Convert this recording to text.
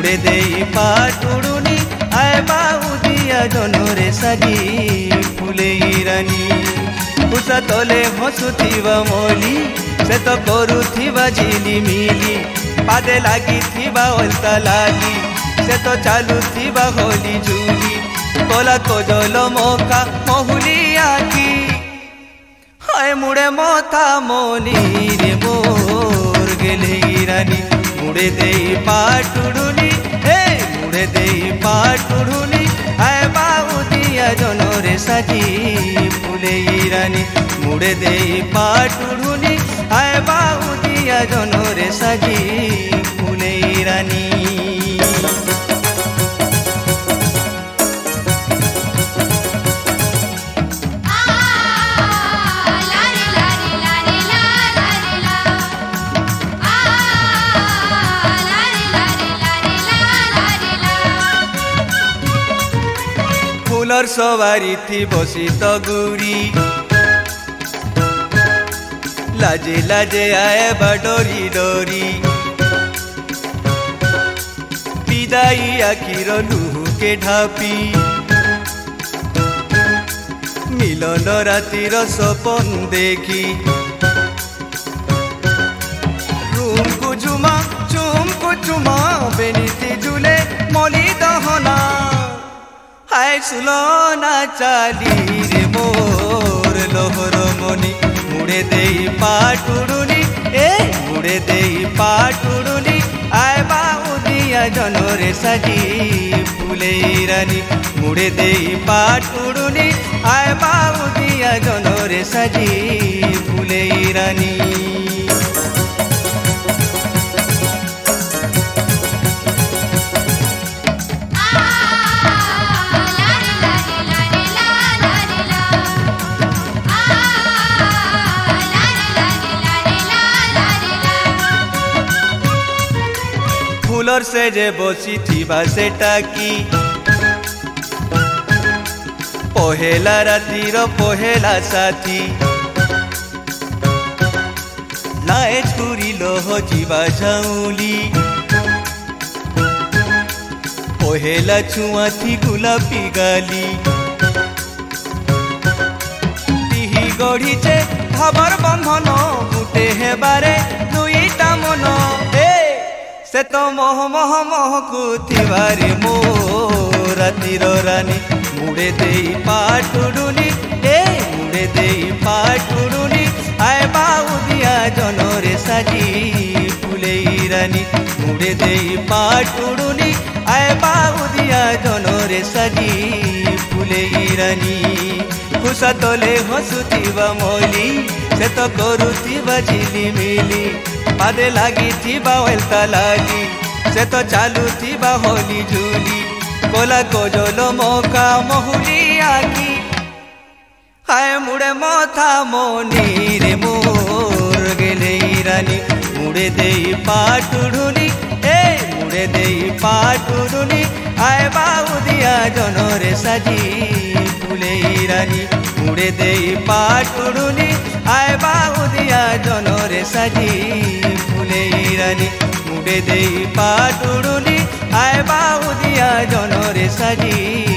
मुड़े देई पाटुड़ुनी आए बाउदिया जनरे साजी फुले रानी उषा तले हसुथिबा मोली से तो करुथिबा झिलिमिली पादे लागिथिबा ओल्ता लागी से तो चालुथिबा होली झुली कोला कोजल मोका महुली आखी हाय मुड़े मोथा मोनी रे मोर गेले रानी मुड़े देई पाटुड़ुनी हे मुड़े देई पाटुड़ुनी आए बाउदिया जनरे साजी फुले रानी मुड़े देई पाटुड़ुनी आए बाउदिया जनरे साजी फुले रानी फुलर सवारी थी बसी तो गुरी लाजे लाजे आए बडोरी डोरी विदाई आखिर लुहु के ढापी मिलन रातिर सपन देखी रूम को झुमा चुम को चुमा बेनीती झूले मली दहना हाय सुलोना चाली रे मोर लोहर मनी मुड़े देई पाटुड़ुनी ए मुड़े देई पाटुड़ुनी आए बाउदिया जनरे साजी फुले रानी मुड़े देई पाटुड़ुनी आए बाउदिया जनरे साजी फुले रानी फुलर से जे बसी थिबा से टाकी पहेला रातिर पहेला साथी लाए छुरी लोह जीवा झाउली पहेला छुआ थी गुलाबी गाली तिही गढ़ी जे खबर बंधन गुटे हेबारे दुईटा मन से तो मोह मोह मोह कुथिबारे मो रातिर रानी मुड़े देई पाटुड़ुनी ए मुड़े देई पाटुड़ुनी आए बाउदिया जनरे साजी फुले रानी मुड़े देई पाटुड़ुनी आए बाउदिया जनरे साजी फुले रानी खुशा तले हसुथिबा मोली से तो करुथिबा झिलिमिली पादे लागिथिबा ओल्ता लागी से तो चालुथिबा होली झुली कोला कोजल मोका महुली आखी हाय मुड़े मोथा मोनी रे मोर गेले रानी मुड़े देई पाटुड़ुनी ए मुड़े देई पाटुड़ुनी आए बाउदिया जनरे साजी फुले रानी मुड़े देई पाटुड़ुनी आए बाउदिया जनरे साजी फुले रानी मुड़े देई पाटुड़ुनी आए बाउदिया जनरे साजी